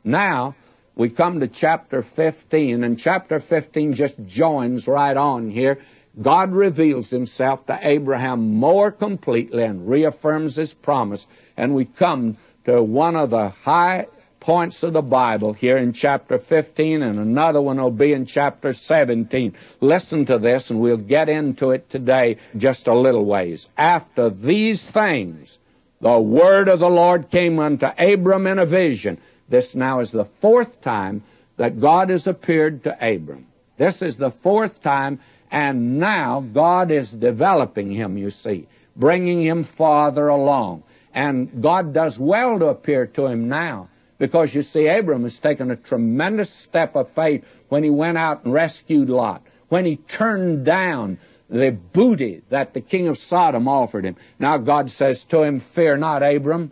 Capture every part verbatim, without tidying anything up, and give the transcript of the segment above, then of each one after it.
Now, we come to chapter fifteen, and chapter fifteen just joins right on here. God reveals himself to Abraham more completely and reaffirms his promise. And we come to one of the high points of the Bible here in chapter fifteen, and another one will be in chapter seventeen. Listen to this, and we'll get into it today just a little ways. After these things, the word of the Lord came unto Abram in a vision. This now is the fourth time that God has appeared to Abram. This is the fourth time, and now God is developing him, you see, bringing him farther along. And God does well to appear to him now, because, you see, Abram has taken a tremendous step of faith when he went out and rescued Lot, when he turned down the booty that the king of Sodom offered him. Now God says to him, "Fear not, Abram,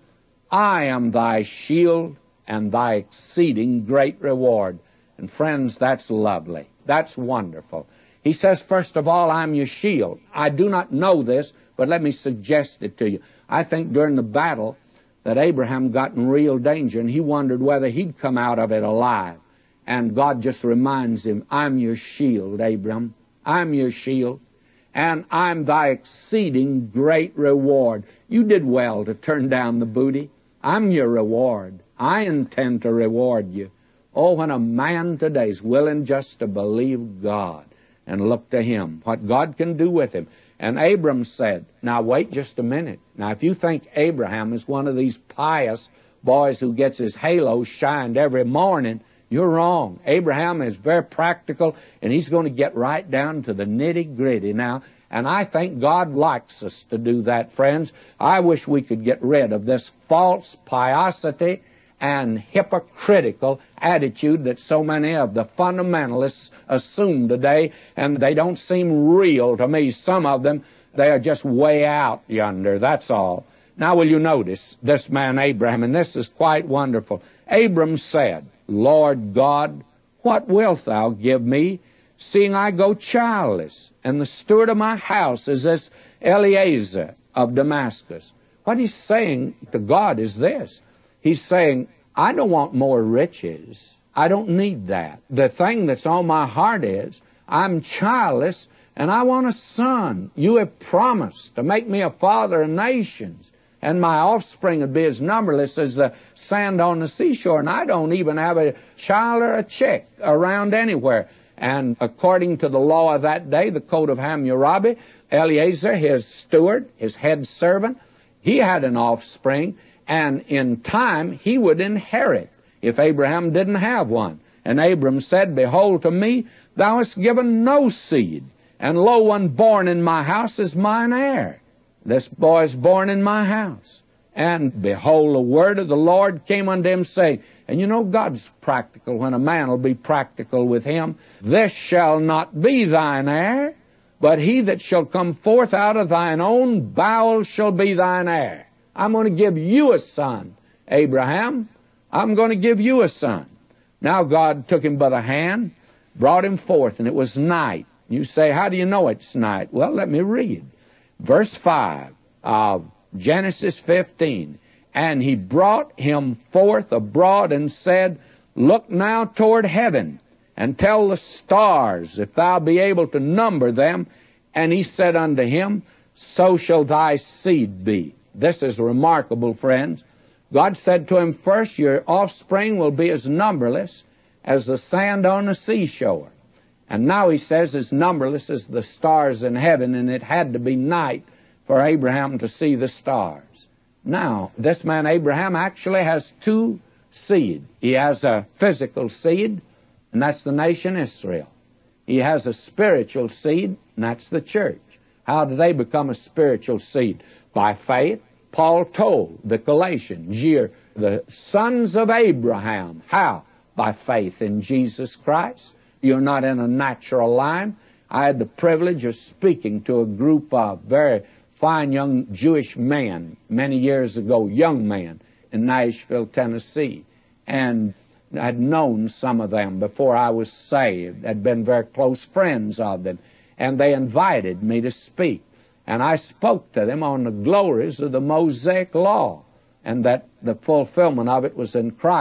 I am thy shield and thy exceeding great reward." And friends, that's lovely. That's wonderful. He says, first of all, I'm your shield. I do not know this, but let me suggest it to you. I think during the battle that Abraham got in real danger, and he wondered whether he'd come out of it alive. And God just reminds him, I'm your shield, Abram. I'm your shield, and I'm thy exceeding great reward. You did well to turn down the booty. I'm your reward. I intend to reward you. Oh, when a man today is willing just to believe God and look to him, what God can do with him. And Abram said, now wait just a minute. Now if you think Abraham is one of these pious boys who gets his halo shined every morning, you're wrong. Abraham is very practical, and he's going to get right down to the nitty-gritty now. And I think God likes us to do that, friends. I wish we could get rid of this false piosity and hypocritical attitude that so many of the fundamentalists assume today, and they don't seem real to me. Some of them, they are just way out yonder, that's all. Now will you notice this man Abraham, and this is quite wonderful. Abram said, Lord God, what wilt thou give me, seeing I go childless, and the steward of my house is this Eliezer of Damascus? What he's saying to God is this. He's saying, I don't want more riches. I don't need that. The thing that's on my heart is, I'm childless, and I want a son. You have promised to make me a father of nations, and my offspring would be as numberless as the sand on the seashore, and I don't even have a child or a chick around anywhere. And according to the law of that day, the code of Hammurabi, Eliezer, his steward, his head servant, he had an offspring, and in time he would inherit if Abraham didn't have one. And Abram said, Behold, to me thou hast given no seed, and lo, one born in my house is mine heir. This boy is born in my house. And behold, the word of the Lord came unto him, saying, and you know God's practical when a man will be practical with him. This shall not be thine heir, but he that shall come forth out of thine own bowels shall be thine heir. I'm going to give you a son, Abraham. I'm going to give you a son. Now God took him by the hand, brought him forth, and it was night. You say, how do you know it's night? Well, let me read. Verse five of Genesis fifteen. And he brought him forth abroad and said, Look now toward heaven, and tell the stars, if thou be able to number them. And he said unto him, So shall thy seed be. This is remarkable, friends. God said to him, first, your offspring will be as numberless as the sand on the seashore. And now he says as numberless as the stars in heaven, and it had to be night for Abraham to see the stars. Now, this man Abraham actually has two seed. He has a physical seed, and that's the nation Israel. He has a spiritual seed, and that's the church. How do they become a spiritual seed? By faith. Paul told the Galatians, you're the sons of Abraham. How? By faith in Jesus Christ. You're not in a natural line. I had the privilege of speaking to a group of very fine young Jewish men many years ago, young men in Nashville, Tennessee, and I had known some of them before I was saved, had been very close friends of them, and they invited me to speak. And I spoke to them on the glories of the Mosaic Law, and that the fulfillment of it was in Christ.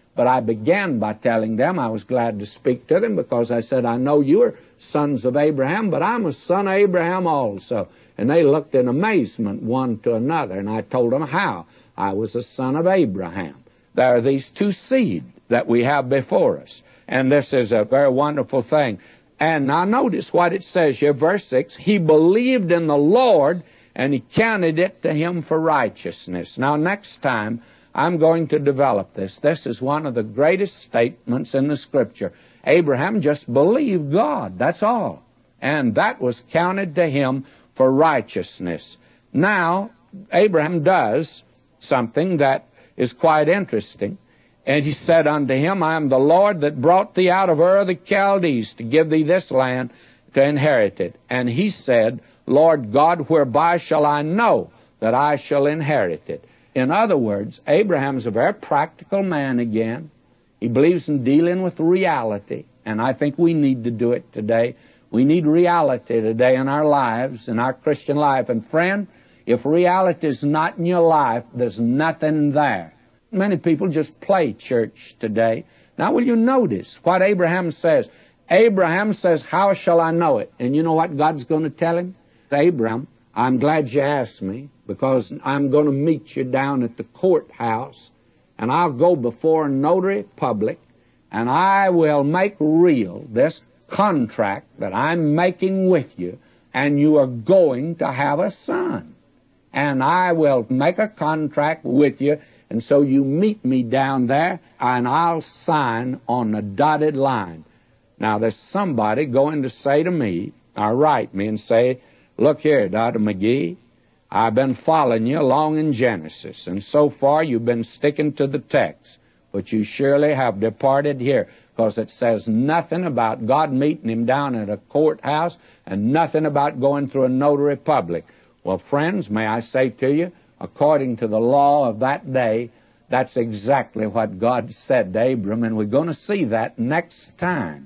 But I began by telling them I was glad to speak to them, because I said, I know you are sons of Abraham, but I'm a son of Abraham also. And they looked in amazement one to another, and I told them how I was a son of Abraham. There are these two seeds that we have before us, and this is a very wonderful thing. And now notice what it says here, verse six, he believed in the Lord, and he counted it to him for righteousness. Now next time, I'm going to develop this. This is one of the greatest statements in the Scripture. Abraham just believed God, that's all. And that was counted to him for righteousness. Now, Abraham does something that is quite interesting. And he said unto him, I am the Lord that brought thee out of Ur of the Chaldees to give thee this land to inherit it. And he said, Lord God, whereby shall I know that I shall inherit it? In other words, Abraham's a very practical man again. He believes in dealing with reality, and I think we need to do it today. We need reality today in our lives, in our Christian life. And friend, if reality is not in your life, there's nothing there. Many people just play church today. Now, will you notice what Abraham says? Abraham says, how shall I know it? And you know what God's going to tell him? Abraham, I'm glad you asked me, because I'm going to meet you down at the courthouse, and I'll go before a notary public, and I will make real this contract that I'm making with you, and you are going to have a son. And I will make a contract with you, and so you meet me down there, and I'll sign on the dotted line. Now, there's somebody going to say to me, or write me and say, look here, Doctor McGee, I've been following you along in Genesis, and so far you've been sticking to the text, but you surely have departed here, because it says nothing about God meeting him down at a courthouse and nothing about going through a notary public. Well, friends, may I say to you, according to the law of that day, that's exactly what God said to Abram, and we're going to see that next time.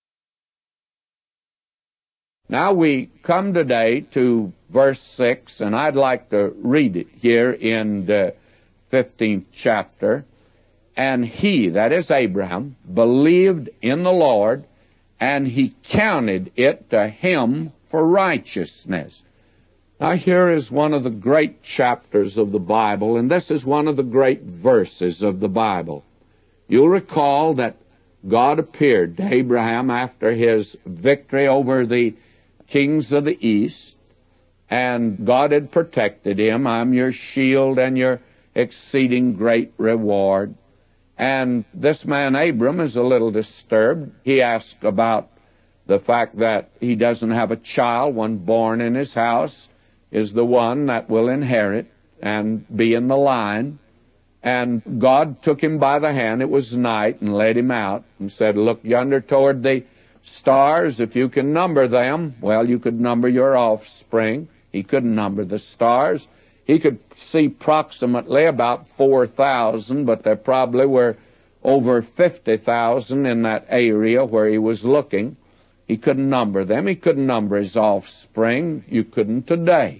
Now we come today to verse six, and I'd like to read it here in the fifteenth chapter. And he, that is Abraham, believed in the Lord, and he counted it to him for righteousness. Now here is one of the great chapters of the Bible, and this is one of the great verses of the Bible. You'll recall that God appeared to Abraham after his victory over the kings of the east, and God had protected him. I'm your shield and your exceeding great reward. And this man Abram is a little disturbed. He asked about the fact that he doesn't have a child. One born in his house is the one that will inherit and be in the line. And God took him by the hand. It was night, and led him out and said, look yonder toward the stars. If you can number them, well, you could number your offspring. He couldn't number the stars. He could see approximately about four thousand, but there probably were over fifty thousand in that area where he was looking. He couldn't number them. He couldn't number his offspring. You couldn't today.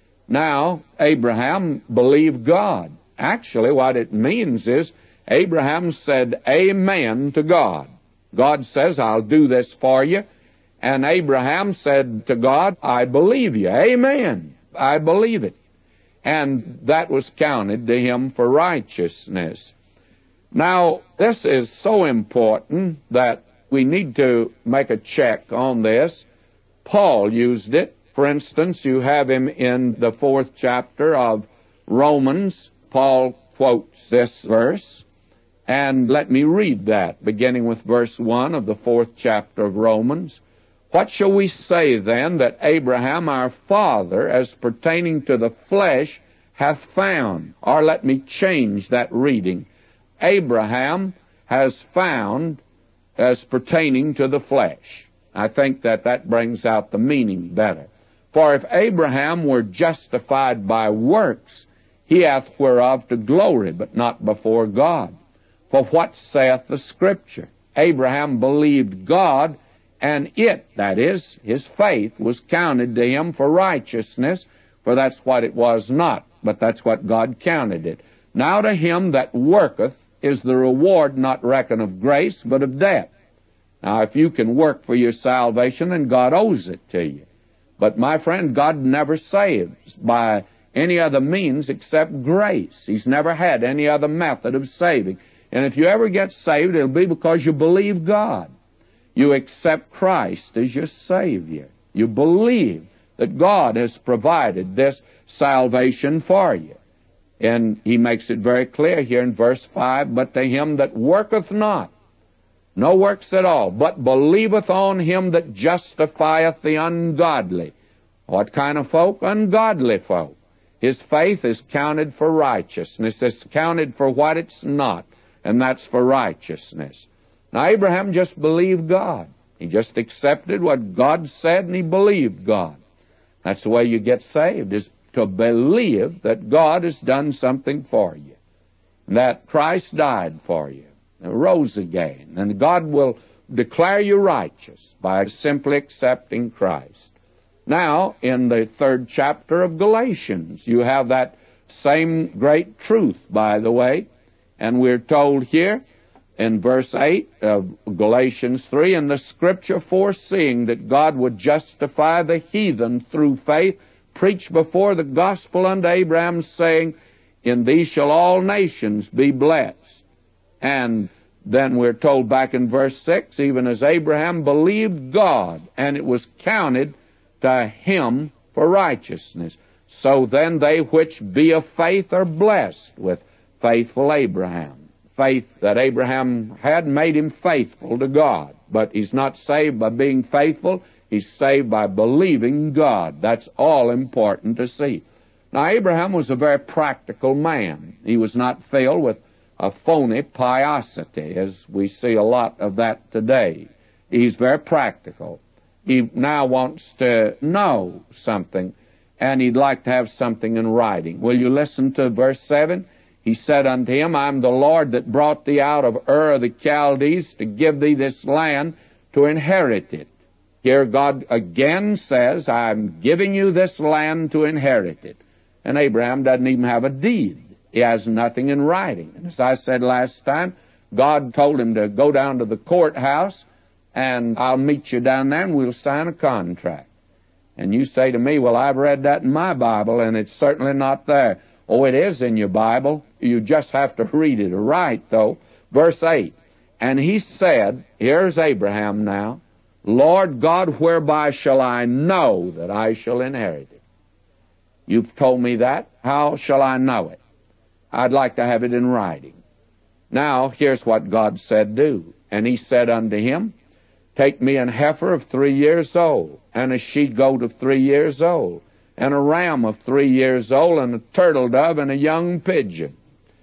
Now, Abraham believed God. Actually, what it means is Abraham said amen to God. God says, I'll do this for you. And Abraham said to God, I believe you. Amen. I believe it. And that was counted to him for righteousness. Now, this is so important that we need to make a check on this. Paul used it. For instance, you have him in the fourth chapter of Romans. Paul quotes this verse. And let me read that, beginning with verse one of the fourth chapter of Romans. What shall we say then that Abraham our father, as pertaining to the flesh, hath found? Or let me change that reading. Abraham has found as pertaining to the flesh. I think that that brings out the meaning better. For if Abraham were justified by works, he hath whereof to glory, but not before God. For what saith the Scripture? Abraham believed God, and it, that is, his faith, was counted to him for righteousness, for that's what it was not, but that's what God counted it. Now to him that worketh is the reward not reckoned of grace, but of debt. Now, if you can work for your salvation, then God owes it to you. But, my friend, God never saves by any other means except grace. He's never had any other method of saving. And if you ever get saved, it'll be because you believe God. You accept Christ as your Savior. You believe that God has provided this salvation for you. And he makes it very clear here in verse five, but to him that worketh not, no works at all, but believeth on him that justifieth the ungodly. What kind of folk? Ungodly folk. His faith is counted for righteousness. It's counted for what it's not, and that's for righteousness. Now, Abraham just believed God. He just accepted what God said, and he believed God. That's the way you get saved, is to believe that God has done something for you, that Christ died for you, and rose again, and God will declare you righteous by simply accepting Christ. Now, in the third chapter of Galatians, you have that same great truth, by the way, and we're told here in verse eight of Galatians three, and the Scripture foreseeing that God would justify the heathen through faith, preached before the gospel unto Abraham, saying, in thee shall all nations be blessed. And then we're told back in verse six, even as Abraham believed God, and it was counted to him for righteousness. So then they which be of faith are blessed with faithful Abraham. Faith that Abraham had made him faithful to God. But he's not saved by being faithful. He's saved by believing God. That's all important to see. Now, Abraham was a very practical man. He was not filled with a phony piosity, as we see a lot of that today. He's very practical. He now wants to know something, and he'd like to have something in writing. Will you listen to verse seven? He said unto him, I am the Lord that brought thee out of Ur of the Chaldees to give thee this land to inherit it. Here God again says, I'm giving you this land to inherit it. And Abraham doesn't even have a deed. He has nothing in writing. And as I said last time, God told him to go down to the courthouse, and I'll meet you down there, and we'll sign a contract. And you say to me, well, I've read that in my Bible, and it's certainly not there. Oh, it is in your Bible. You just have to read it right, though. Verse eight, and he said, here's Abraham now, Lord God, whereby shall I know that I shall inherit it? You've told me that. How shall I know it? I'd like to have it in writing. Now, here's what God said do. And he said unto him, take me an heifer of three years old, and a she-goat of three years old, and a ram of three years old, and a turtle dove, and a young pigeon.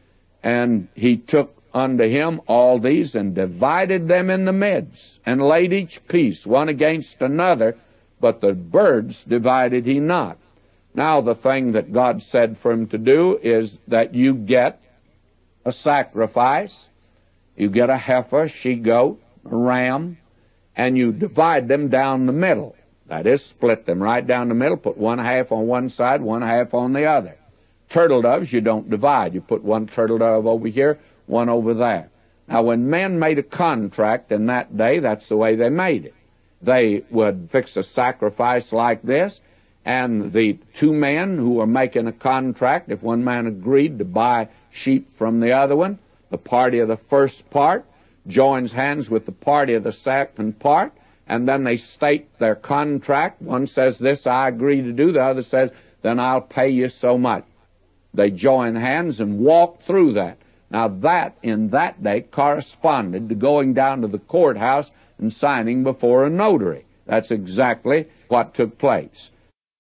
And he took unto him all these, and divided them in the midst, and laid each piece one against another, but the birds divided he not. Now the thing that God said for him to do is that you get a sacrifice, you get a heifer, she-goat, a ram, and you divide them down the middle. That is, split them right down the middle, put one half on one side, one half on the other. Turtle doves you don't divide. You put one turtle dove over here, one over there. Now, when men made a contract in that day, that's the way they made it. They would fix a sacrifice like this, and the two men who were making a contract, if one man agreed to buy sheep from the other one, the party of the first part joins hands with the party of the second part, and then they state their contract. One says, this I agree to do. The other says, then I'll pay you so much. They join hands and walk through that. Now that, in that day, corresponded to going down to the courthouse and signing before a notary. That's exactly what took place.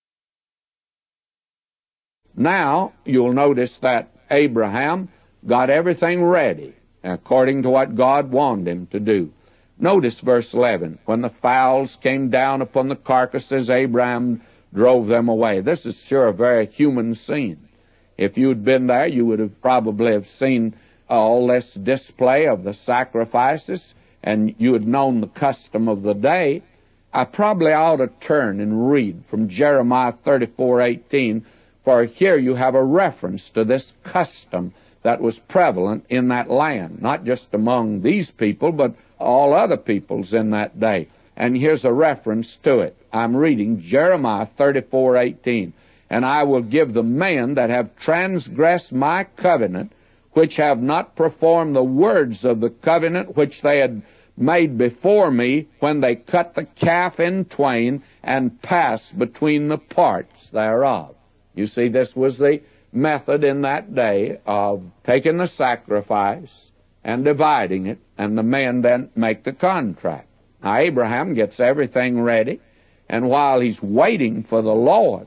Now, you'll notice that Abraham got everything ready according to what God wanted him to do. Notice verse eleven. When the fowls came down upon the carcasses, Abraham drove them away. This is sure a very human scene. If you'd been there, you would have probably have seen all this display of the sacrifices, and you had known the custom of the day. I probably ought to turn and read from Jeremiah thirty-four eighteen, for here you have a reference to this custom that was prevalent in that land, not just among these people, but all other peoples in that day. And here's a reference to it. I'm reading Jeremiah thirty-four eighteen. And I will give the men that have transgressed my covenant, which have not performed the words of the covenant which they had made before me, when they cut the calf in twain and passed between the parts thereof. You see, this was the method in that day of taking the sacrifice and dividing it, and the men then make the contract. Now, Abraham gets everything ready, and while he's waiting for the Lord,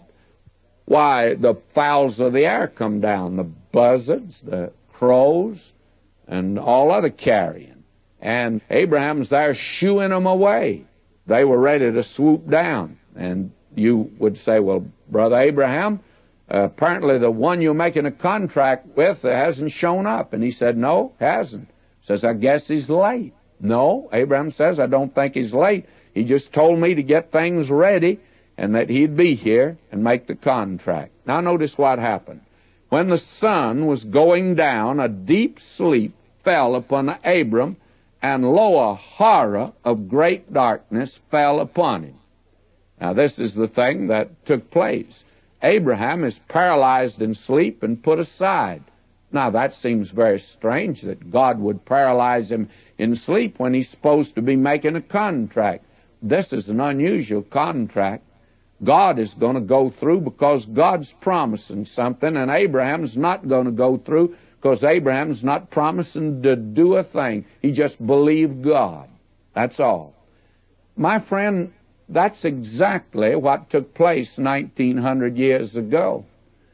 why, the fowls of the air come down, the buzzards, the crows, and all other carrion. And Abraham's there shooing them away. They were ready to swoop down. And you would say, well, Brother Abraham, uh, apparently the one you're making a contract with hasn't shown up. And he said, no, hasn't. Says, I guess he's late. No, Abraham says, I don't think he's late. He just told me to get things ready and that he'd be here and make the contract. Now notice what happened. When the sun was going down, a deep sleep fell upon Abram, and lo, a horror of great darkness fell upon him. Now this is the thing that took place. Abraham is paralyzed in sleep and put aside. Now that seems very strange that God would paralyze him in sleep when he's supposed to be making a contract. This is an unusual contract. God is going to go through because God's promising something, and Abraham's not going to go through because Abraham's not promising to do a thing. He just believed God. That's all. My friend, that's exactly what took place nineteen hundred years ago.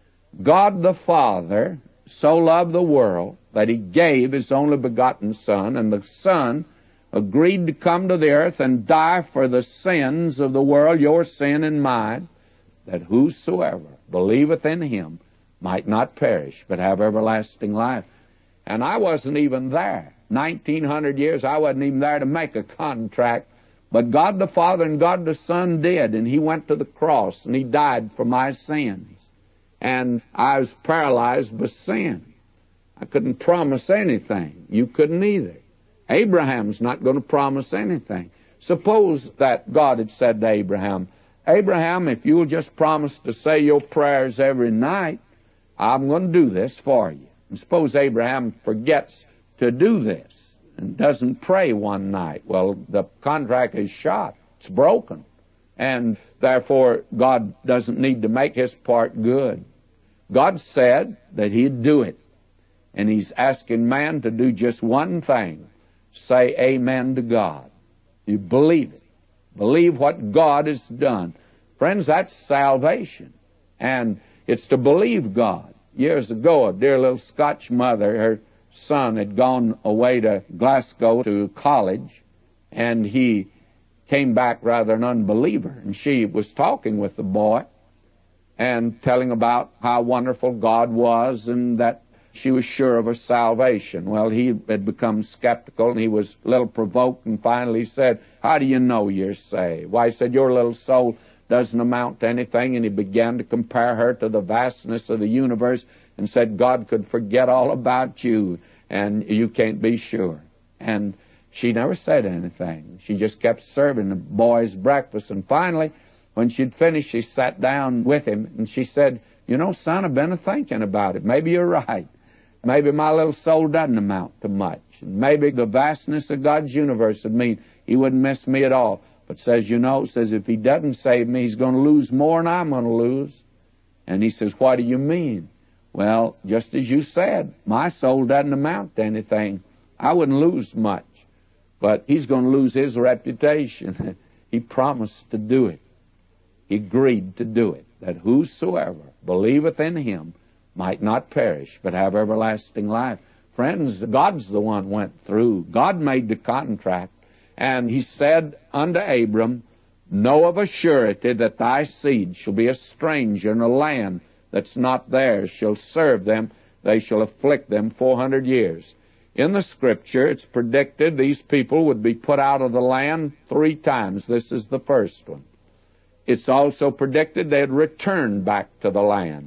God the Father so loved the world that he gave his only begotten Son, and the Son agreed to come to the earth and die for the sins of the world, your sin and mine, that whosoever believeth in him might not perish, but have everlasting life. And I wasn't even there. nineteen hundred years, I wasn't even there to make a contract. But God the Father and God the Son did, and he went to the cross, and he died for my sins. And I was paralyzed by sin. I couldn't promise anything. You couldn't either. Abraham's not going to promise anything. Suppose that God had said to Abraham, Abraham, if you'll just promise to say your prayers every night, I'm going to do this for you. And suppose Abraham forgets to do this and doesn't pray one night. Well, the contract is shot. It's broken. And therefore, God doesn't need to make his part good. God said that he'd do it. And he's asking man to do just one thing. Say amen to God. You believe it. Believe what God has done. Friends, that's salvation. And it's to believe God. Years ago, a dear little Scotch mother, her son had gone away to Glasgow to college, and he came back rather an unbeliever. And she was talking with the boy and telling about how wonderful God was and that she was sure of her salvation. Well, he had become skeptical, and he was a little provoked, and finally said, how do you know you're saved? Why, he said, your little soul doesn't amount to anything. And he began to compare her to the vastness of the universe and said, God could forget all about you, and you can't be sure. And she never said anything. She just kept serving the boy's breakfast. And finally, when she'd finished, she sat down with him, and she said, you know, son, I've been thinking about it. Maybe you're right. Maybe my little soul doesn't amount to much. Maybe the vastness of God's universe would mean he wouldn't miss me at all. But says, you know, says if he doesn't save me, he's going to lose more than I'm going to lose. And he says, what do you mean? Well, just as you said, my soul doesn't amount to anything. I wouldn't lose much. But he's going to lose his reputation. He promised to do it. He agreed to do it, that whosoever believeth in him might not perish, but have everlasting life. Friends, God's the one who went through. God made the contract, and he said unto Abram, know of a surety that thy seed shall be a stranger in a land that's not theirs, shall serve them, they shall afflict them four hundred years. In the Scripture, it's predicted these people would be put out of the land three times. This is the first one. It's also predicted they'd return back to the land.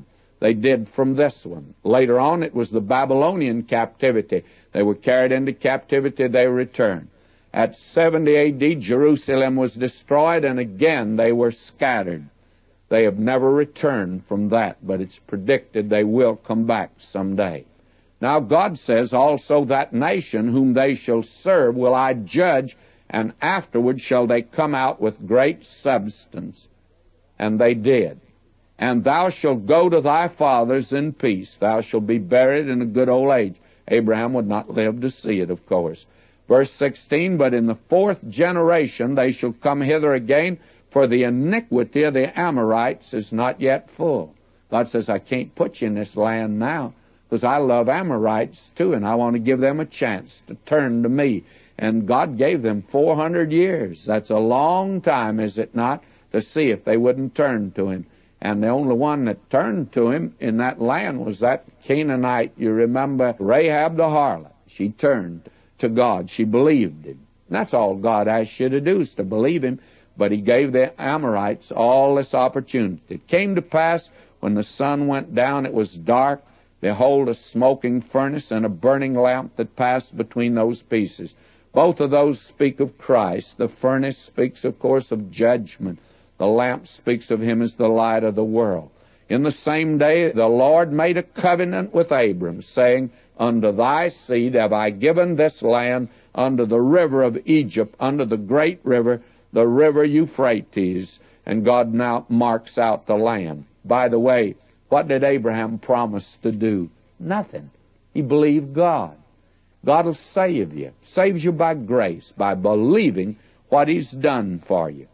they did from this one. Later on, it was the Babylonian captivity. They were carried into captivity, they returned. At seventy A D, Jerusalem was destroyed, and again they were scattered. They have never returned from that, but it's predicted they will come back someday. Now God says, also that nation whom they shall serve will I judge, and afterward shall they come out with great substance. And they did. And thou shalt go to thy fathers in peace. Thou shalt be buried in a good old age. Abraham would not live to see it, of course. Verse sixteen, but in the fourth generation they shall come hither again, for the iniquity of the Amorites is not yet full. God says, I can't put you in this land now, because I love Amorites too, and I want to give them a chance to turn to me. And God gave them four hundred years. That's a long time, is it not, to see if they wouldn't turn to him. And the only one that turned to him in that land was that Canaanite. You remember Rahab the harlot. She turned to God. She believed him. And that's all God asked you to do, is to believe him. But he gave the Amorites all this opportunity. It came to pass, when the sun went down, it was dark. Behold, a smoking furnace and a burning lamp that passed between those pieces. Both of those speak of Christ. The furnace speaks, of course, of judgment. The lamp speaks of him as the light of the world. In the same day, the Lord made a covenant with Abram, saying, unto thy seed have I given this land, unto the river of Egypt, unto the great river, the river Euphrates. And God now marks out the land. By the way, what did Abraham promise to do? Nothing. He believed God. God will save you. Saves you by grace, by believing what he's done for you.